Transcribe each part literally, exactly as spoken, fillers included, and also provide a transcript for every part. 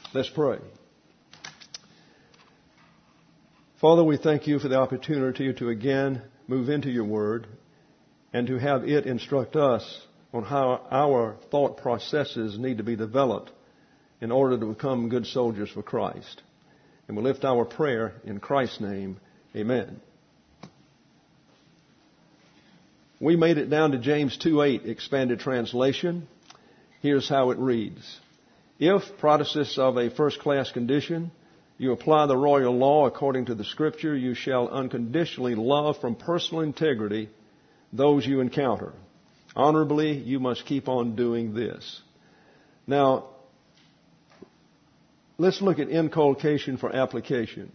Let's pray. Father, we thank you for the opportunity to again move into your word and to have it instruct us on how our thought processes need to be developed in order to become good soldiers for Christ. And we lift our prayer in Christ's name. Amen. We made it down to James two eight, expanded translation. Here's how it reads. If, Protestants of a first-class condition, you apply the royal law according to the Scripture, you shall unconditionally love from personal integrity those you encounter. Honorably, you must keep on doing this. Now, let's look at inculcation for application.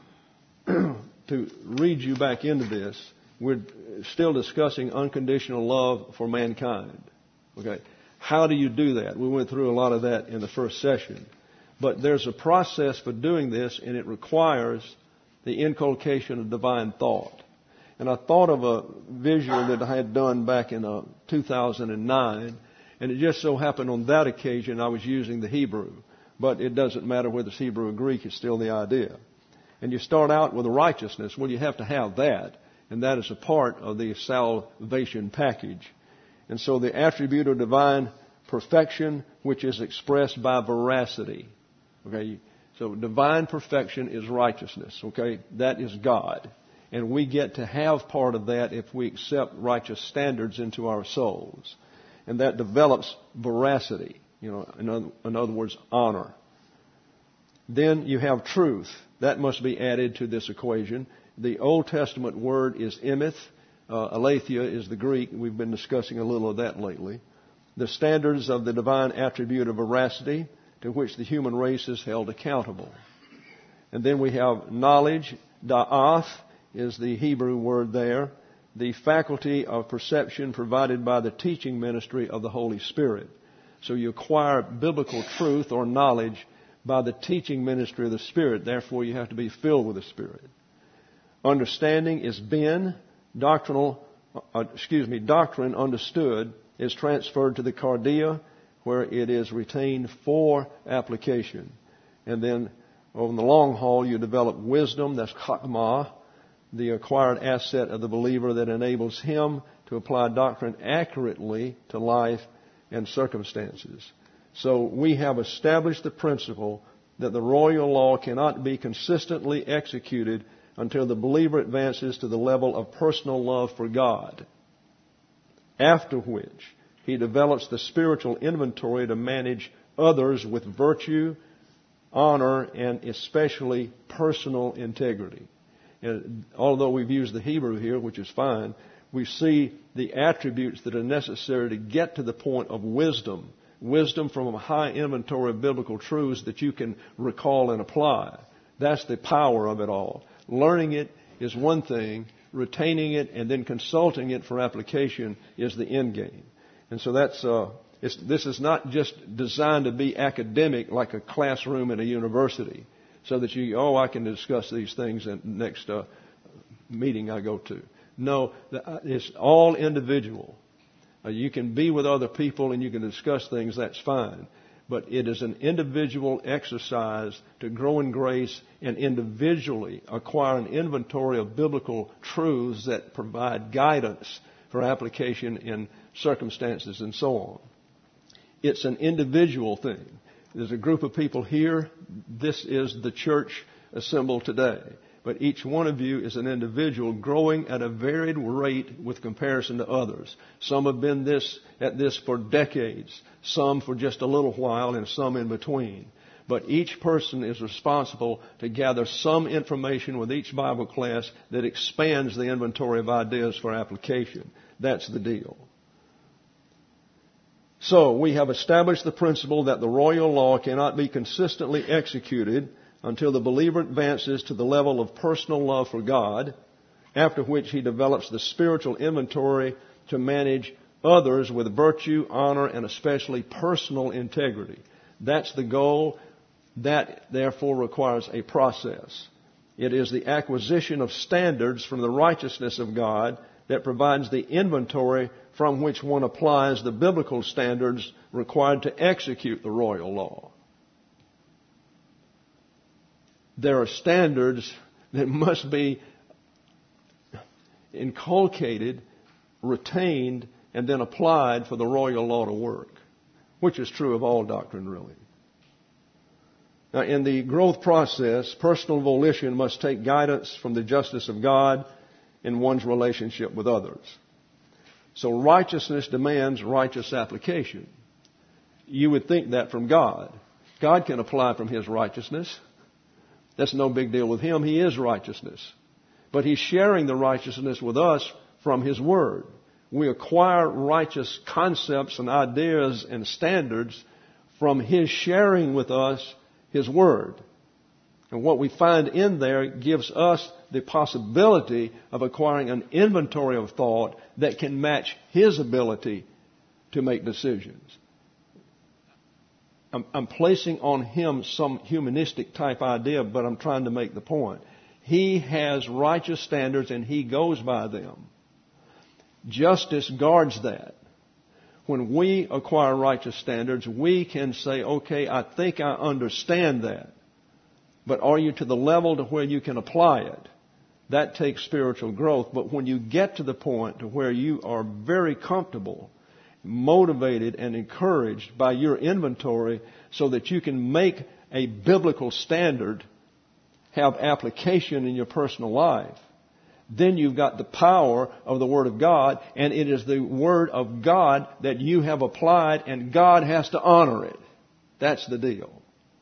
To read you back into this, we're still discussing unconditional love for mankind. Okay, how do you do that? We went through a lot of that in the first session. But there's a process for doing this, and it requires the inculcation of divine thought. And I thought of a visual that I had done back in uh, two thousand nine, and it just so happened on that occasion I was using the Hebrew. But it doesn't matter whether it's Hebrew or Greek, it's still the idea. And you start out with a righteousness. Well, you have to have that, and that is a part of the salvation package. And so the attribute of divine perfection, which is expressed by veracity. Okay, so divine perfection is righteousness. Okay, that is God. And we get to have part of that if we accept righteous standards into our souls. And that develops veracity, you know, in other, in other words, honor. Then you have truth. That must be added to this equation. The Old Testament word is emeth. Uh, aletheia is the Greek. We've been discussing a little of that lately. The standards of the divine attribute of veracity to which the human race is held accountable. And then we have knowledge. Da'ath is the Hebrew word there. The faculty of perception provided by the teaching ministry of the Holy Spirit. So you acquire biblical truth or knowledge by the teaching ministry of the Spirit. Therefore, you have to be filled with the Spirit. Understanding is ben. Doctrinal, uh, excuse me, doctrine understood is transferred to the cardia, where it is retained for application. And then on the long haul, you develop wisdom. That's chakmah, the acquired asset of the believer that enables him to apply doctrine accurately to life and circumstances. So we have established the principle that the royal law cannot be consistently executed until the believer advances to the level of personal love for God, after which he develops the spiritual inventory to manage others with virtue, honor, and especially personal integrity. And although we've used the Hebrew here, which is fine, we see the attributes that are necessary to get to the point of wisdom. Wisdom from a high inventory of biblical truths that you can recall and apply. That's the power of it all. Learning it is one thing. Retaining it and then consulting it for application is the end game. And so that's uh, it's, this is not just designed to be academic like a classroom in a university, so that you oh I can discuss these things in the next uh, meeting I go to. No, it's all individual. Uh, you can be with other people and you can discuss things. That's fine. But it is an individual exercise to grow in grace and individually acquire an inventory of biblical truths that provide guidance for application in circumstances and so on. It's an individual thing. There's a group of people here. This is the church assembled today. But each one of you is an individual growing at a varied rate with comparison to others. Some have been this at this for decades, some for just a little while, and some in between. But each person is responsible to gather some information with each Bible class that expands the inventory of ideas for application. That's the deal. So we have established the principle that the royal law cannot be consistently executed until the believer advances to the level of personal love for God, after which he develops the spiritual inventory to manage others with virtue, honor, and especially personal integrity. That's the goal. That, therefore, requires a process. It is the acquisition of standards from the righteousness of God that provides the inventory from which one applies the biblical standards required to execute the royal law. there are standards that must be inculcated, retained, and then applied for the royal law to work, which is true of all doctrine, really. Now, in the growth process, personal volition must take guidance from the justice of God in one's relationship with others. So righteousness demands righteous application. You would think that from God. God can apply from His righteousness. That's no big deal with Him. He is righteousness. But He's sharing the righteousness with us from His Word. We acquire righteous concepts and ideas and standards from His sharing with us His Word. And what we find in there gives us the possibility of acquiring an inventory of thought that can match His ability to make decisions. I'm, I'm placing on Him some humanistic type idea, but I'm trying to make the point. He has righteous standards and He goes by them. Justice guards that. When we acquire righteous standards, we can say, okay, I think I understand that. But are you to the level to where you can apply it? That takes spiritual growth. But when you get to the point to where you are very comfortable, motivated, and encouraged by your inventory so that you can make a biblical standard have application in your personal life, then you've got the power of the Word of God, and it is the Word of God that you have applied, and God has to honor it. That's the deal.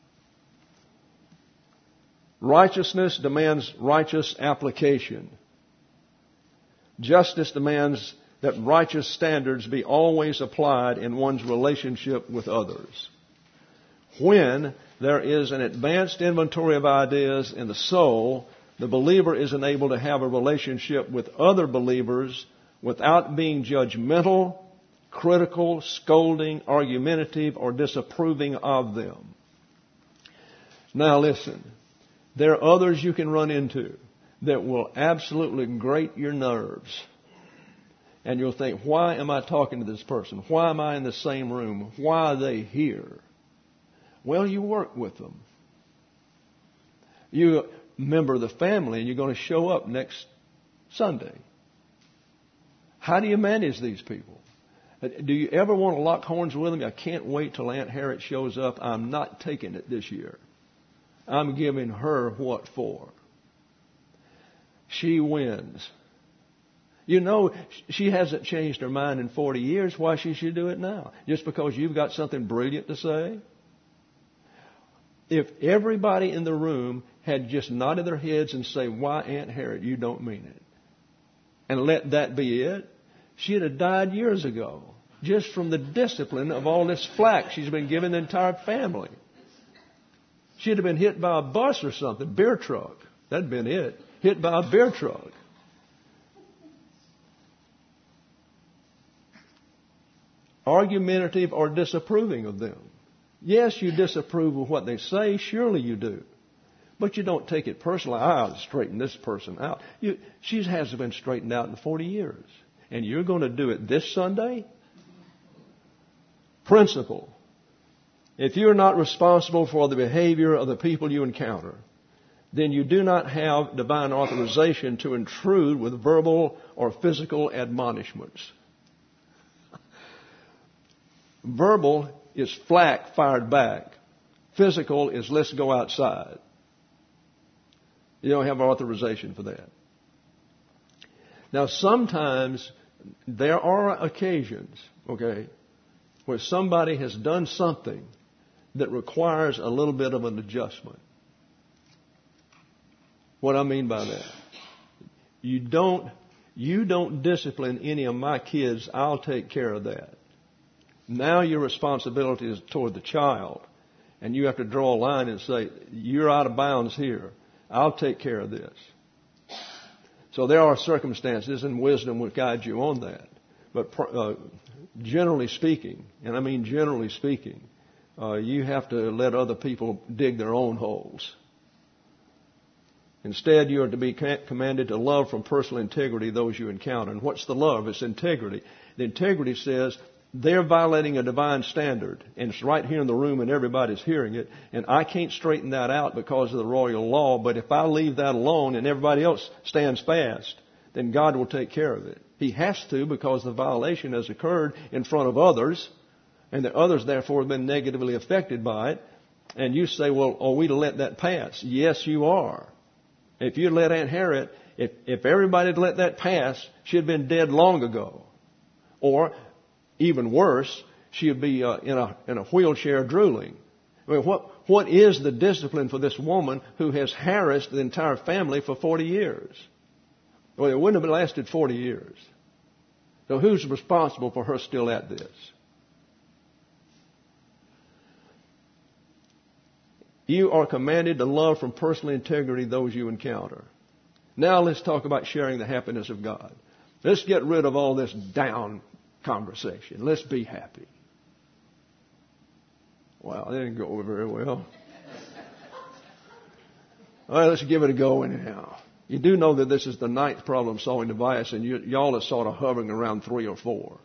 Righteousness demands righteous application. Justice demands that righteous standards be always applied in one's relationship with others. When there is an advanced inventory of ideas in the soul, the believer is enabled to have a relationship with other believers without being judgmental, critical, scolding, argumentative, or disapproving of them. Now listen, there are others you can run into that will absolutely grate your nerves. And you'll think, why am I talking to this person? Why am I in the same room? Why are they here? Well, you work with them. You're a member of the family and you're going to show up next Sunday. How do you manage these people? Do you ever want to lock horns with them? I can't wait till Aunt Harriet shows up. I'm not taking it this year. I'm giving her what for. She wins. You know, she hasn't changed her mind in forty years. Why she should do it now? Just because you've got something brilliant to say? If everybody in the room had just nodded their heads and say, why, Aunt Harriet, you don't mean it, and let that be it, she'd have died years ago, just from the discipline of all this flack she's been giving the entire family. She'd have been hit by a bus or something, beer truck. That'd been it. Hit by a beer truck. Argumentative or disapproving of them. Yes, you disapprove of what they say. Surely you do. But you don't take it personally. I'll straighten this person out. You, she hasn't been straightened out in forty years. And you're going to do it this Sunday? Principle. If you're not responsible for the behavior of the people you encounter, then you do not have divine authorization to intrude with verbal or physical admonishments. Verbal is flack fired back. Physical is let's go outside. You don't have authorization for that. Now, sometimes there are occasions, okay, where somebody has done something that requires a little bit of an adjustment. What I mean by that, you don't, you don't discipline any of my kids. I'll take care of that. Now your responsibility is toward the child, and you have to draw a line and say, you're out of bounds here. I'll take care of this. So there are circumstances, and wisdom will guide you on that. But uh, generally speaking, and I mean generally speaking, uh, you have to let other people dig their own holes. Instead, you are to be commanded to love from personal integrity those you encounter. And what's the love? It's integrity. The integrity says they're violating a divine standard, and it's right here in the room and everybody's hearing it, and I can't straighten that out because of the royal law, but if I leave that alone and everybody else stands fast, then God will take care of it. He has to, because the violation has occurred in front of others, and the others therefore have been negatively affected by it. And you say, well, are we to let that pass? Yes, you are. If you let Aunt Harriet, if, if everybody had let that pass, she'd been dead long ago. Or, even worse, she'd be uh, in a in a wheelchair drooling. I mean, what what is the discipline for this woman who has harassed the entire family for forty years? Well, it wouldn't have lasted forty years. So who's responsible for her still at this? You are commanded to love from personal integrity those you encounter. Now let's talk about sharing the happiness of God. Let's get rid of all this down conversation. Let's be happy. Well, that didn't go over very well. All right, let's give it a go anyhow. You do know that this is the ninth problem-solving device, and you, y'all are sort of hovering around three or four.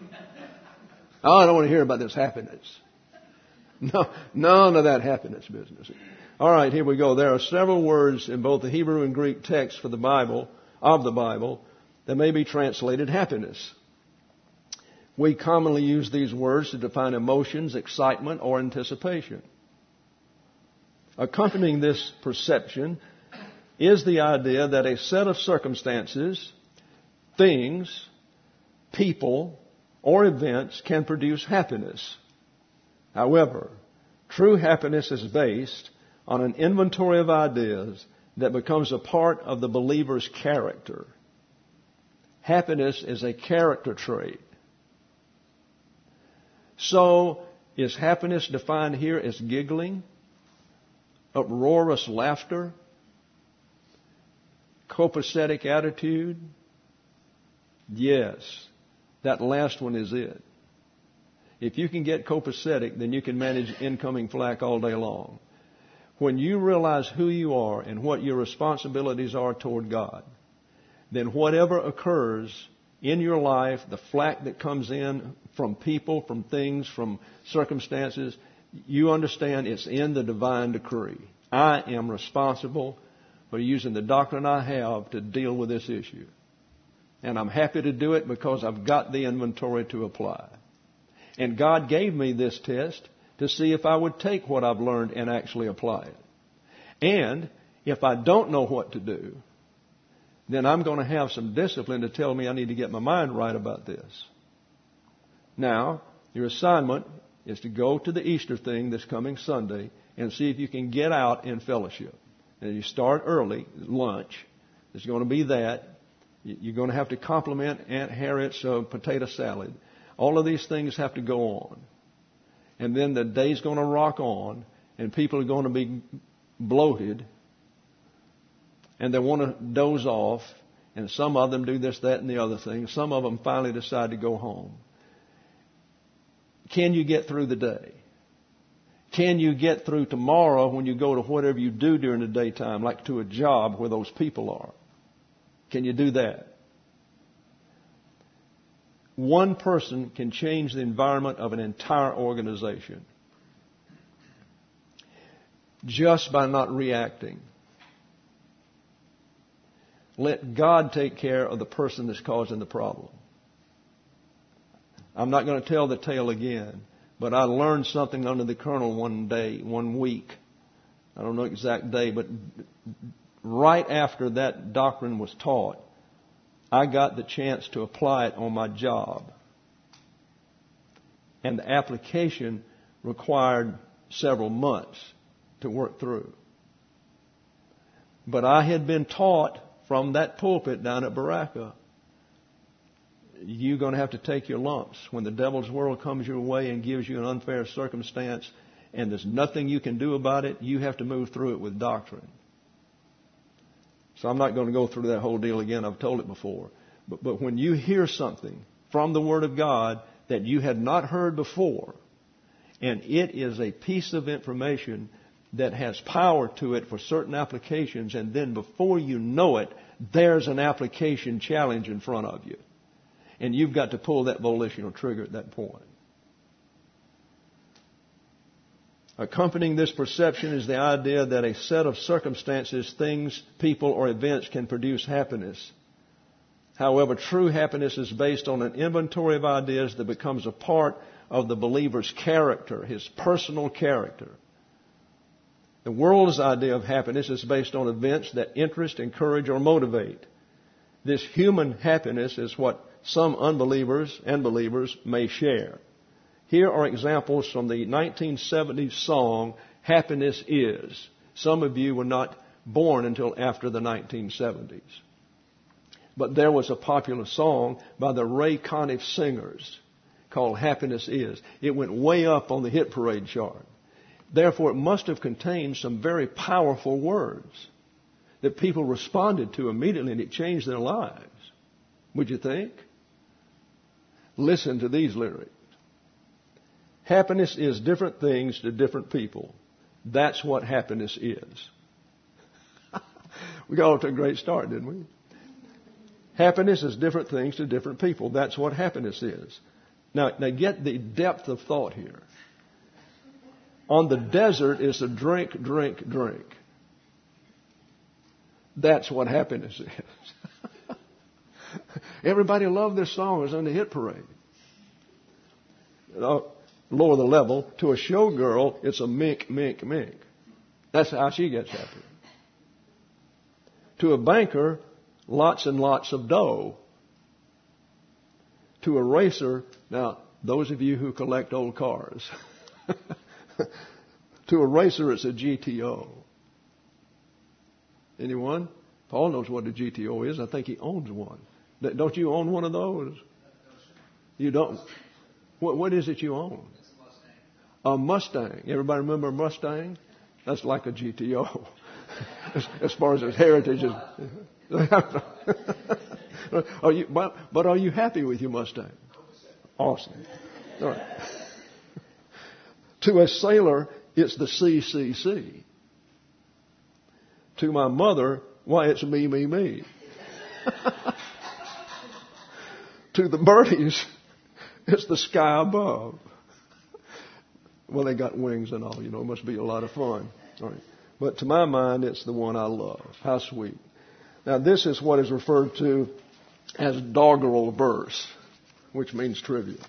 I don't want to hear about this happiness. No, none of that happiness business. All right, here we go. There are several words in both the Hebrew and Greek text for the Bible, of the Bible, that may be translated happiness. We commonly use these words to define emotions, excitement, or anticipation. Accompanying this perception is the idea that a set of circumstances, things, people, or events can produce happiness. However, true happiness is based on an inventory of ideas that becomes a part of the believer's character. Happiness is a character trait. So, is happiness defined here as giggling, uproarious laughter, copacetic attitude? Yes, that last one is it. If you can get copacetic, then you can manage incoming flak all day long. When you realize who you are and what your responsibilities are toward God, then whatever occurs in your life, the flak that comes in from people, from things, from circumstances, you understand it's in the divine decree. I am responsible for using the doctrine I have to deal with this issue. And I'm happy to do it because I've got the inventory to apply. And God gave me this test to see if I would take what I've learned and actually apply it. And if I don't know what to do, then I'm going to have some discipline to tell me I need to get my mind right about this. Now, your assignment is to go to the Easter thing this coming Sunday and see if you can get out in fellowship. And you start early, lunch. There's going to be that. You're going to have to compliment Aunt Harriet's uh, potato salad. All of these things have to go on. And then the day's going to rock on, and people are going to be bloated, and they want to doze off, and some of them do this, that, and the other thing. Some of them finally decide to go home. Can you get through the day? Can you get through tomorrow when you go to whatever you do during the daytime, like to a job where those people are? Can you do that? One person can change the environment of an entire organization just by not reacting. Let God take care of the person that's causing the problem. I'm not going to tell the tale again, but I learned something under the colonel one day, one week. I don't know the exact day, but right after that doctrine was taught, I got the chance to apply it on my job. And the application required several months to work through. But I had been taught from that pulpit down at Baraka, you're going to have to take your lumps. When the devil's world comes your way and gives you an unfair circumstance and there's nothing you can do about it, you have to move through it with doctrine. So I'm not going to go through that whole deal again. I've told it before. But, but when you hear something from the Word of God that you had not heard before, and it is a piece of information that has power to it for certain applications, and then before you know it, there's an application challenge in front of you. And you've got to pull that volitional trigger at that point. Accompanying this perception is the idea that a set of circumstances, things, people, or events can produce happiness. However, true happiness is based on an inventory of ideas that becomes a part of the believer's character, his personal character. The world's idea of happiness is based on events that interest, encourage, or motivate. This human happiness is what some unbelievers and believers may share. Here are examples from the nineteen seventies song, Happiness Is. Some of you were not born until after the nineteen seventies. But there was a popular song by the Ray Conniff Singers called Happiness Is. It went way up on the hit parade chart. Therefore, it must have contained some very powerful words that people responded to immediately, and it changed their lives. Would you think? Listen to these lyrics. Happiness is different things to different people. That's what happiness is. We got off to a great start, didn't we? Happiness is different things to different people. That's what happiness is. Now, now get the depth of thought here. On the desert is a drink, drink, drink. That's what happiness is. Everybody loved this song. It was on the hit parade. You know, lower the level, to a showgirl, it's a mink, mink, mink. That's how she gets happy. To a banker, lots and lots of dough. To a racer, now, those of you who collect old cars, to a racer, it's a G T O. Anyone? Paul knows what a G T O is. I think he owns one. Don't you own one of those? You don't. What, what is it you own? A Mustang. Everybody remember a Mustang? That's like a G T O. as, as far as its heritage is. are you, but, but are you happy with your Mustang? Awesome. All right. To a sailor, it's the C C C. To my mother, why, it's me, me, me. To the birdies, it's the sky above. Well, they got wings and all, you know, it must be a lot of fun. All right. But to my mind, it's the one I love. How sweet. Now, this is what is referred to as doggerel verse, which means trivia.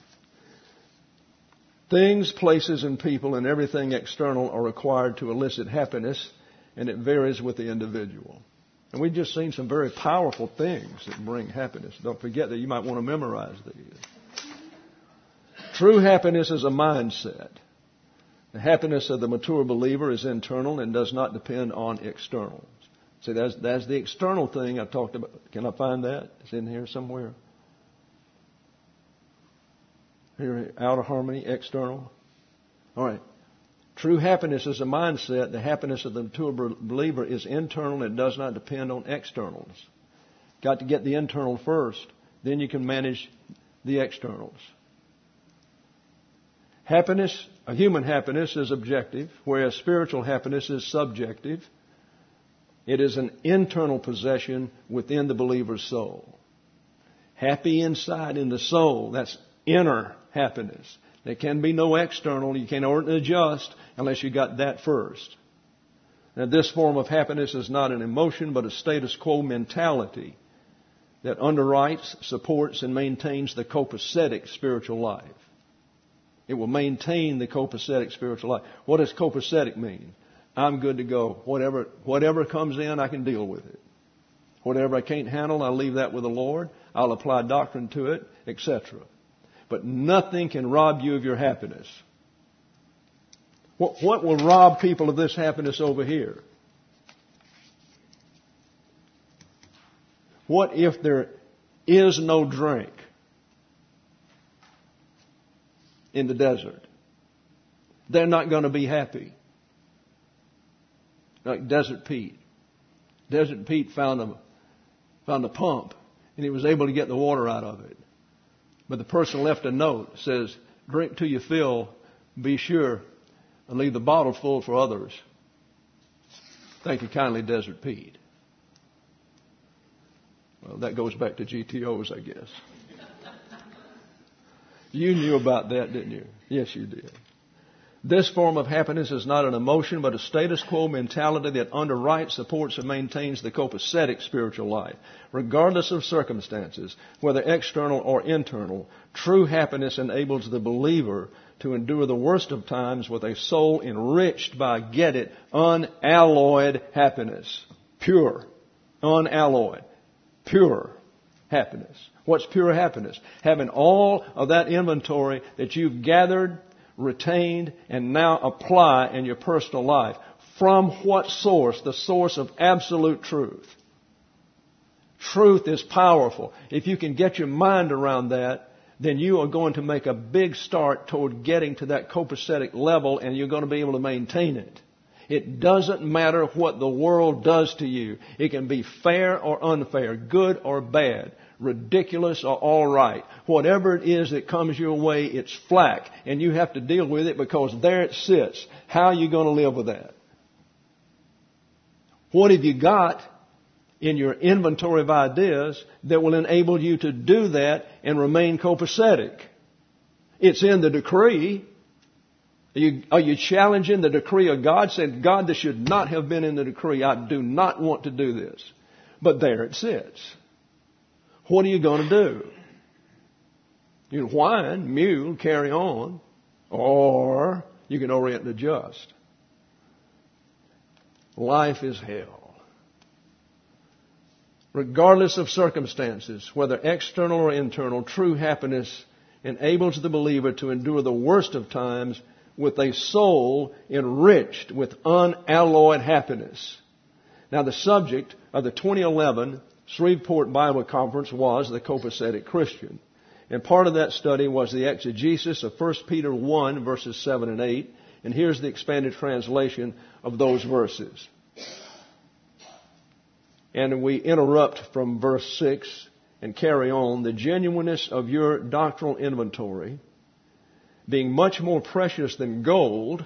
Things, places, and people and everything external are required to elicit happiness, and it varies with the individual. And we've just seen some very powerful things that bring happiness. Don't forget that you might want to memorize these. True happiness is a mindset. The happiness of the mature believer is internal and does not depend on externals. See, that's, that's the external thing I talked about. Can I find that? It's in here somewhere. Here, out of harmony, external. All right. True happiness is a mindset. The happiness of the mature believer is internal and does not depend on externals. Got to get the internal first. Then you can manage the externals. Happiness, a human happiness is objective, whereas spiritual happiness is subjective. It is an internal possession within the believer's soul. Happy inside in the soul, that's inner happiness. There can be no external. You can't adjust unless you got that first. Now, this form of happiness is not an emotion, but a status quo mentality that underwrites, supports, and maintains the copacetic spiritual life. It will maintain the copacetic spiritual life. What does copacetic mean? I'm good to go. Whatever, whatever comes in, I can deal with it. Whatever I can't handle, I'll leave that with the Lord. I'll apply doctrine to it, et cetera. But nothing can rob you of your happiness. What, what will rob people of this happiness over here? What if there is no drink in the desert? They're not going to be happy. Like Desert Pete. Desert Pete found a, found a pump, and he was able to get the water out of it. But the person left a note that says, drink till you fill, be sure, and leave the bottle full for others. Thank you kindly, Desert Pete. Well, that goes back to G T Os, I guess. You knew about that, didn't you? Yes, you did. This form of happiness is not an emotion, but a status quo mentality that underwrites, supports, and maintains the copacetic spiritual life. Regardless of circumstances, whether external or internal, true happiness enables the believer to endure the worst of times with a soul enriched by, get it, unalloyed happiness. Pure. Unalloyed. Pure happiness. What's pure happiness? Having all of that inventory that you've gathered, retained, and now apply in your personal life. From what source? The source of absolute truth. Truth is powerful. If you can get your mind around that, then you are going to make a big start toward getting to that copacetic level, and you're going to be able to maintain it. It doesn't matter what the world does to you. It can be fair or unfair, good or bad, ridiculous or all right. Whatever it is that comes your way, it's flack, and you have to deal with it because there it sits. How are you going to live with that? What have you got in your inventory of ideas that will enable you to do that and remain copacetic? It's in the decree. Are you, are you challenging the decree of God, saying, God, this should not have been in the decree. I do not want to do this. But there it sits. What are you going to do? You can whine, mew, carry on, or you can orient and adjust. Life is hell. Regardless of circumstances, whether external or internal, true happiness enables the believer to endure the worst of times with a soul enriched with unalloyed happiness. Now, the subject of the twenty eleven Shreveport Bible Conference was the copacetic Christian. And part of that study was the exegesis of First Peter one, verses seven and eight. And here's the expanded translation of those verses. And we interrupt from verse six and carry on. The genuineness of your doctrinal inventory, being much more precious than gold,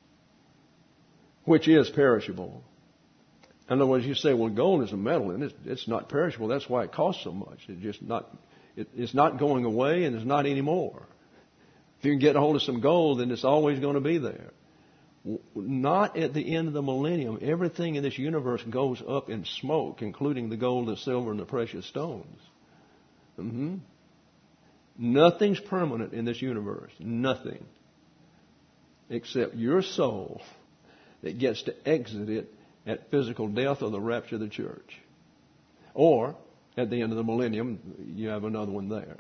which is perishable. In other words, you say, well, gold is a metal and it's, it's not perishable. That's why it costs so much. It's just not, it, it's not going away and it's not anymore. If you can get a hold of some gold, then it's always going to be there. Not at the end of the millennium. Everything in this universe goes up in smoke, including the gold, the silver, and the precious stones. Mm-hmm. Nothing's permanent in this universe. Nothing. Except your soul that gets to exit it at physical death or the rapture of the church. Or, at the end of the millennium, you have another one there.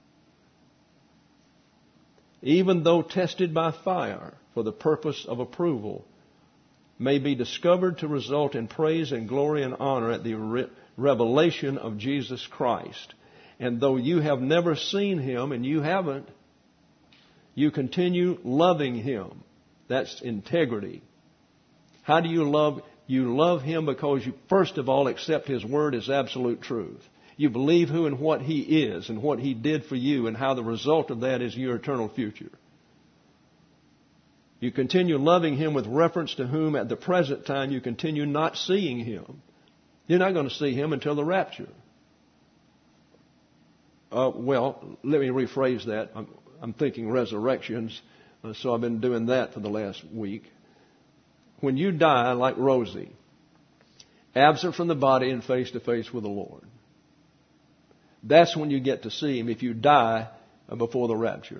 Even though tested by fire for the purpose of approval, may be discovered to result in praise and glory and honor at the re- revelation of Jesus Christ. And though you have never seen Him, and you haven't, you continue loving Him. That's integrity. How do you love? You love Him because you, first of all, accept His Word as absolute truth. You believe who and what He is and what He did for you and how the result of that is your eternal future. You continue loving Him with reference to whom at the present time you continue not seeing Him. You're not going to see Him until the rapture. Uh, well, let me rephrase that. I'm, I'm thinking resurrections, uh, so I've been doing that for the last week. When you die, like Rosie, absent from the body and face to face with the Lord, that's when you get to see Him if you die before the rapture.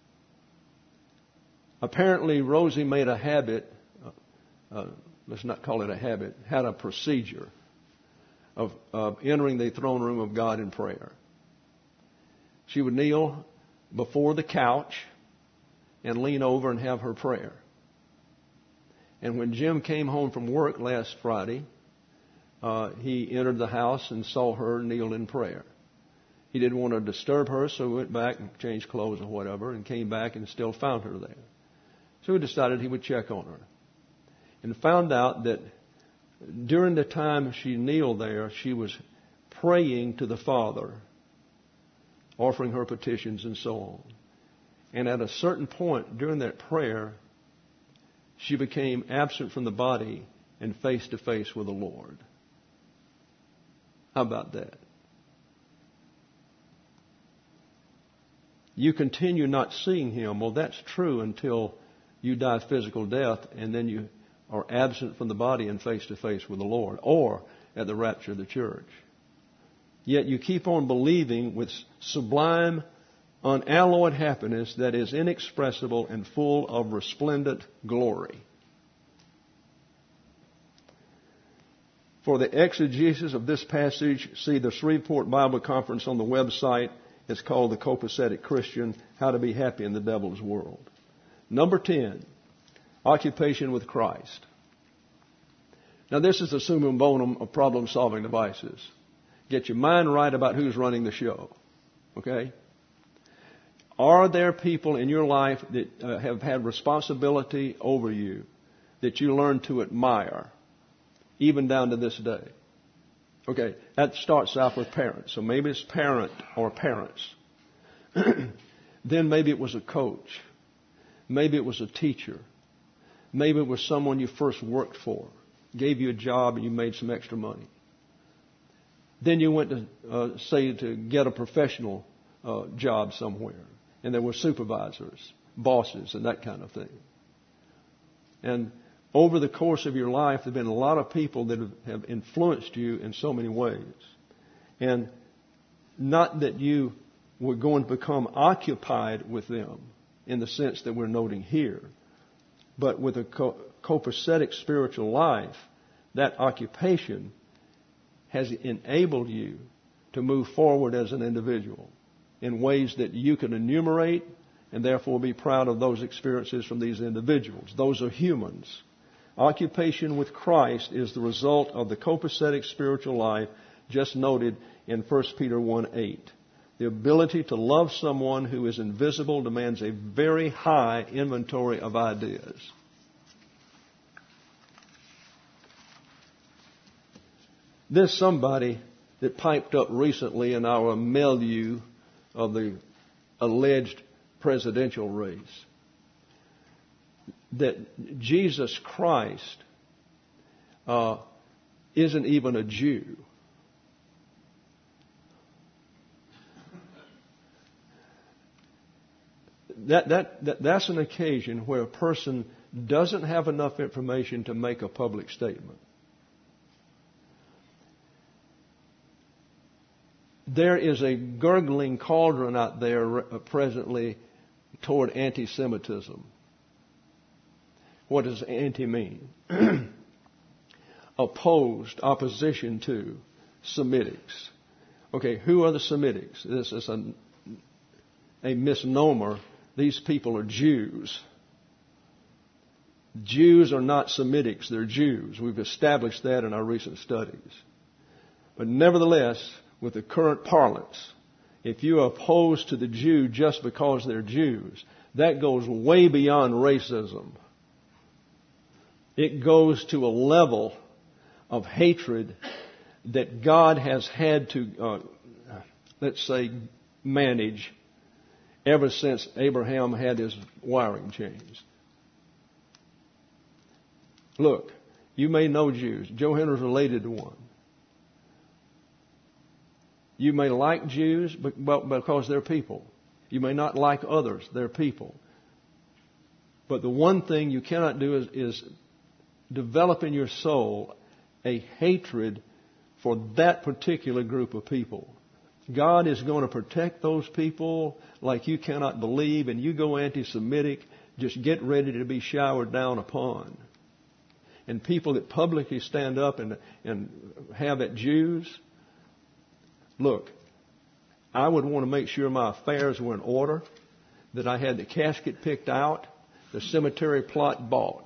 Apparently, Rosie made a habit, uh, uh, let's not call it a habit, had a procedure of, of entering the throne room of God in prayer. She would kneel before the couch and lean over and have her prayer. And when Jim came home from work last Friday, uh, he entered the house and saw her kneel in prayer. He didn't want to disturb her, so he went back and changed clothes or whatever and came back and still found her there. So he decided he would check on her. And found out that during the time she kneeled there, she was praying to the Father, offering her petitions and so on. And at a certain point during that prayer, she became absent from the body and face to face with the Lord. How about that? you continue not seeing Him. Well, that's true until you die physical death and then you are absent from the body and face to face with the Lord, or at the rapture of the church. Yet you keep on believing with sublime, unalloyed happiness that is inexpressible and full of resplendent glory. For the exegesis of this passage, see the Shreveport Bible Conference on the website. It's called The Copacetic Christian, How to Be Happy in the Devil's World. Number ten, occupation with Christ. Now this is the summum bonum of problem-solving devices. Get your mind right about who's running the show. Okay? Are there people in your life that uh, have had responsibility over you that you learn to admire, even down to this day? Okay, that starts out with parents. So maybe it's parent or parents. Then maybe it was a coach. Maybe it was a teacher. Maybe it was someone you first worked for, gave you a job and you made some extra money. Then you went to, uh, say, to get a professional uh, job somewhere. And there were supervisors, bosses, and that kind of thing. And over the course of your life, there have been a lot of people that have influenced you in so many ways. And not that you were going to become occupied with them in the sense that we're noting here, but with a copacetic spiritual life, that occupation has enabled you to move forward as an individual in ways that you can enumerate and therefore be proud of those experiences from these individuals. Those are humans. Occupation with Christ is the result of the copacetic spiritual life just noted in First Peter one eight. The ability to love someone who is invisible demands a very high inventory of ideas. There's somebody that piped up recently in our milieu of the alleged presidential race that Jesus Christ uh, isn't even a Jew. That, that, that, that's an occasion where a person doesn't have enough information to make a public statement. There is a gurgling cauldron out there presently toward anti-Semitism. What does anti mean? Opposed, opposition to Semitics. Okay, who are the Semitics? This is a, a misnomer. These people are Jews. Jews are not Semitics, they're Jews. We've established that in our recent studies. But nevertheless, with the current parlance, if you are opposed to the Jew just because they're Jews, that goes way beyond racism. It goes to a level of hatred that God has had to, uh, let's say, manage ever since Abraham had his wiring changed. Look, you may know Jews. Joe Henry's related to one. You may like Jews because they're people. You may not like others. They're people. But the one thing you cannot do is, is develop in your soul a hatred for that particular group of people. God is going to protect those people like you cannot believe, and you go anti-Semitic, just get ready to be showered down upon. And people that publicly stand up and, and have at Jews, look, I would want to make sure my affairs were in order, that I had the casket picked out, the cemetery plot bought.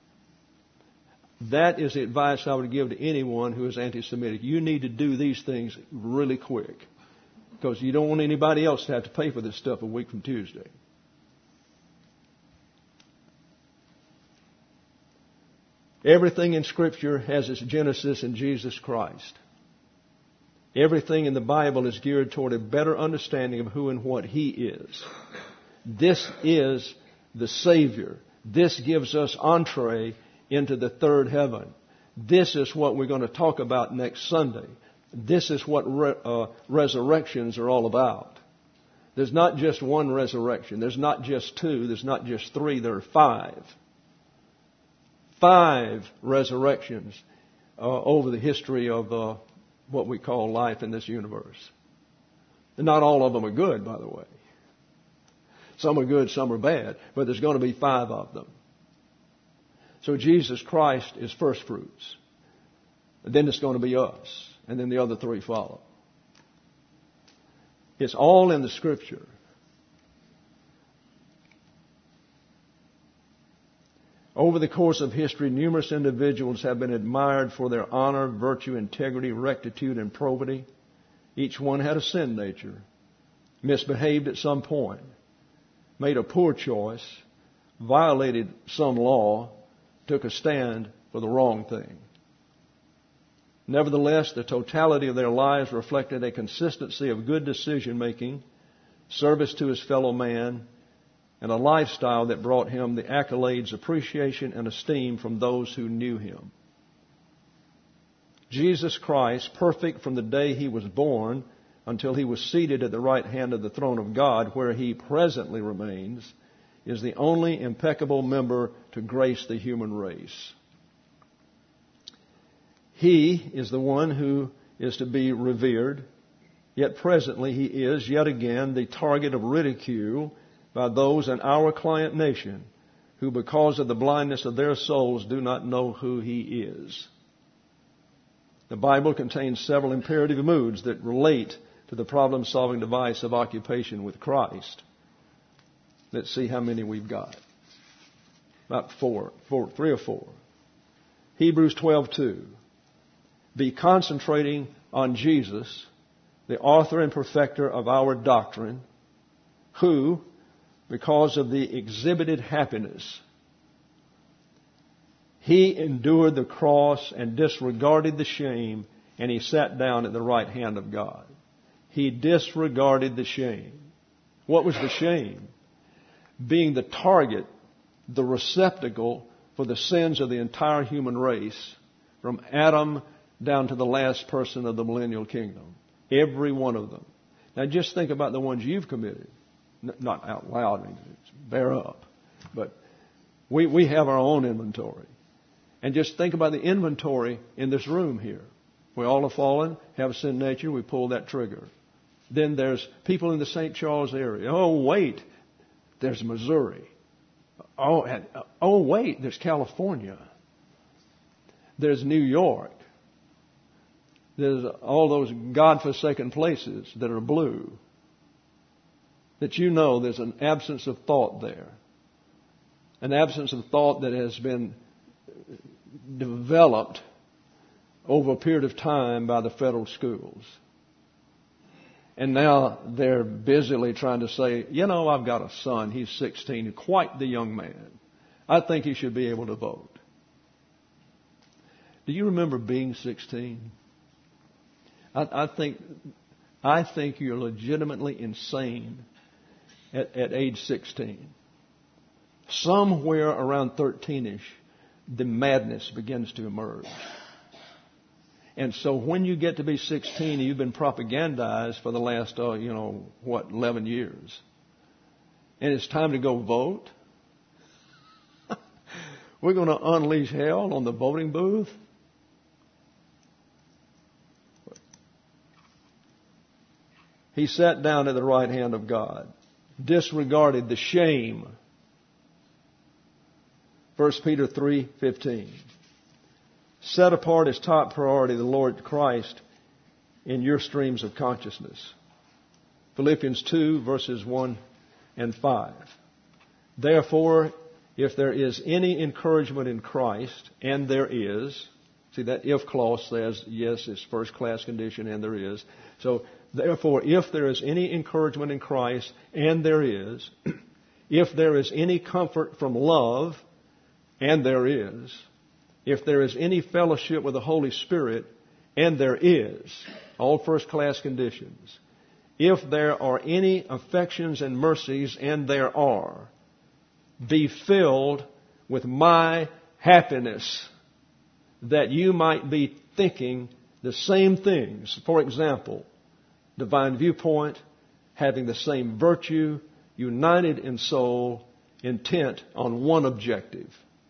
That is the advice I would give to anyone who is anti-Semitic. You need to do these things really quick, because you don't want anybody else to have to pay for this stuff a week from Tuesday. Everything in Scripture has its genesis in Jesus Christ. Everything in the Bible is geared toward a better understanding of who and what He is. This is the Savior. This gives us entree into the third heaven. This is what we're going to talk about next Sunday. This is what re- uh, resurrections are all about. There's not just one resurrection. There's not just two. There's not just three. There are five. Five resurrections uh, over the history of uh, what we call life in this universe. And not all of them are good, by the way. Some are good, some are bad. But there's going to be five of them. So Jesus Christ is first fruits. And then it's going to be us. And then the other three follow. It's all in the Scripture. Over the course of history, numerous individuals have been admired for their honor, virtue, integrity, rectitude, and probity. Each one had a sin nature, misbehaved at some point, made a poor choice, violated some law, took a stand for the wrong thing. Nevertheless, the totality of their lives reflected a consistency of good decision-making, service to his fellow man, and a lifestyle that brought him the accolades, appreciation, and esteem from those who knew him. Jesus Christ, perfect from the day he was born until he was seated at the right hand of the throne of God, where he presently remains, is the only impeccable member to grace the human race. He is the one who is to be revered, yet presently he is, yet again, the target of ridicule by those in our client nation who, because of the blindness of their souls, do not know who he is. The Bible contains several imperative moods that relate to the problem-solving device of occupation with Christ. Let's see how many we've got. About four, four three or four. Hebrews twelve two. Be concentrating on Jesus, the author and perfecter of our doctrine, who, because of the exhibited happiness, he endured the cross and disregarded the shame, and he sat down at the right hand of God. He disregarded the shame. What was the shame? Being the target, the receptacle for the sins of the entire human race, from Adam down to the last person of the millennial kingdom. Every one of them. Now just think about the ones you've committed. N- not out loud, I mean, bear up. But we, we have our own inventory. And just think about the inventory in this room here. We all have fallen, have a sin nature, we pull that trigger. Then there's people in the Saint Charles area. Oh, wait, there's Missouri. Oh, and, oh, wait, there's California. There's New York. There's all those God-forsaken places that are blue. That you know there's an absence of thought there. An absence of thought that has been developed over a period of time by the federal schools. And now they're busily trying to say, you know, I've got a son, he's sixteen, quite the young man. I think he should be able to vote. Do you remember being sixteen? I, I think I think you're legitimately insane at, at age sixteen. Somewhere around thirteen-ish, the madness begins to emerge. And so when you get to be sixteen, you've been propagandized for the last, uh, you know, what, eleven years. And it's time to go vote. We're going to unleash hell on the voting booth. He sat down at the right hand of God, disregarded the shame. First Peter three fifteen. Set apart as top priority the Lord Christ in your streams of consciousness. Philippians two verses one and five. Therefore, if there is any encouragement in Christ, and there is, see that if clause says, yes, it's first class condition, and there is. So, therefore, if there is any encouragement in Christ, and there is, if there is any comfort from love, and there is, if there is any fellowship with the Holy Spirit, and there is, all first class conditions, if there are any affections and mercies, and there are, be filled with my happiness, that you might be thinking the same things. For example, divine viewpoint, having the same virtue, united in soul, intent on one objective.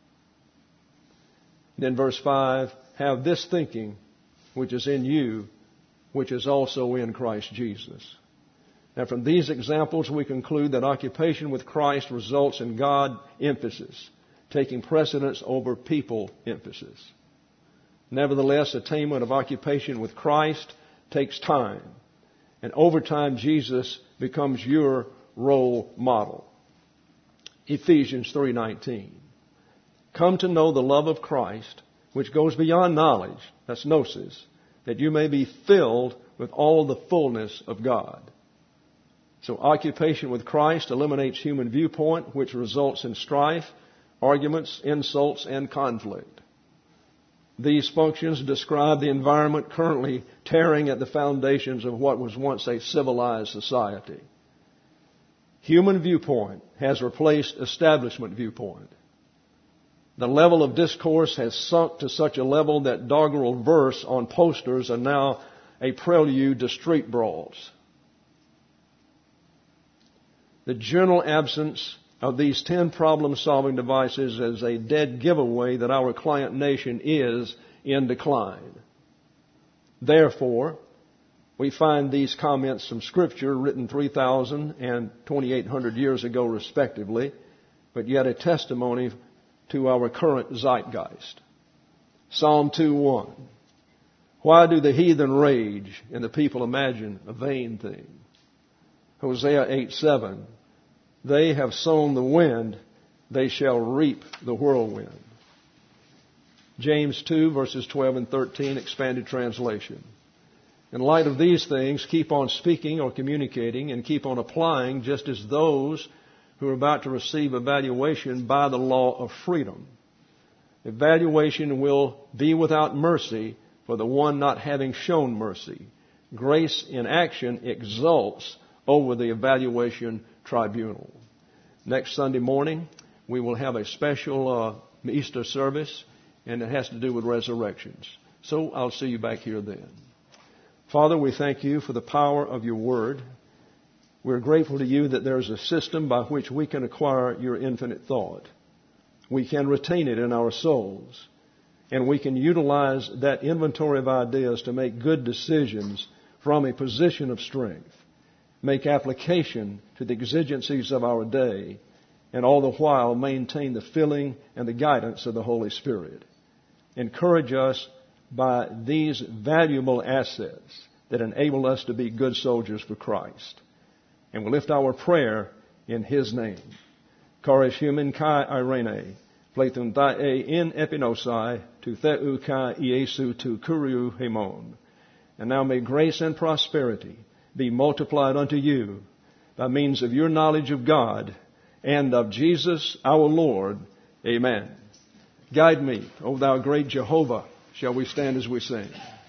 Then verse five, have this thinking which is in you, which is also in Christ Jesus. Now from these examples we conclude that occupation with Christ results in God emphasis, taking precedence over people emphasis. Nevertheless, attainment of occupation with Christ takes time. And over time, Jesus becomes your role model. Ephesians three nineteen. Come to know the love of Christ, which goes beyond knowledge, that's gnosis, that you may be filled with all the fullness of God. So occupation with Christ eliminates human viewpoint, which results in strife, arguments, insults, and conflict. These functions describe the environment currently tearing at the foundations of what was once a civilized society. Human viewpoint has replaced establishment viewpoint. The level of discourse has sunk to such a level that doggerel verse on posters are now a prelude to street brawls. The general absence of these ten problem-solving devices is a dead giveaway that our client nation is in decline. Therefore, we find these comments from Scripture written three thousand and twenty-eight hundred years ago respectively, but yet a testimony to our current zeitgeist. Psalm two one. Why do the heathen rage and the people imagine a vain thing? Hosea eight seven. They have sown the wind, they shall reap the whirlwind. James two verses twelve and thirteen, expanded translation. In light of these things, keep on speaking or communicating and keep on applying just as those who are about to receive evaluation by the law of freedom. Evaluation will be without mercy for the one not having shown mercy. Grace in action exults over the evaluation tribunal. Next Sunday morning, we will have a special uh, Easter service, and it has to do with resurrections. So I'll see you back here then. Father, we thank you for the power of your word. We're grateful to you that there is a system by which we can acquire your infinite thought. We can retain it in our souls, and we can utilize that inventory of ideas to make good decisions from a position of strength. Make application to the exigencies of our day, and all the while maintain the filling and the guidance of the Holy Spirit. Encourage us by these valuable assets that enable us to be good soldiers for Christ. And we lift our prayer in His name. Chorus human kai irene, plethun thae in epinosai, tu theu kai iesu tu kuriu hemon. And now may grace and prosperity be multiplied unto you by means of your knowledge of God and of Jesus our Lord. Amen. Guide me, O thou great Jehovah. Shall we stand as we sing?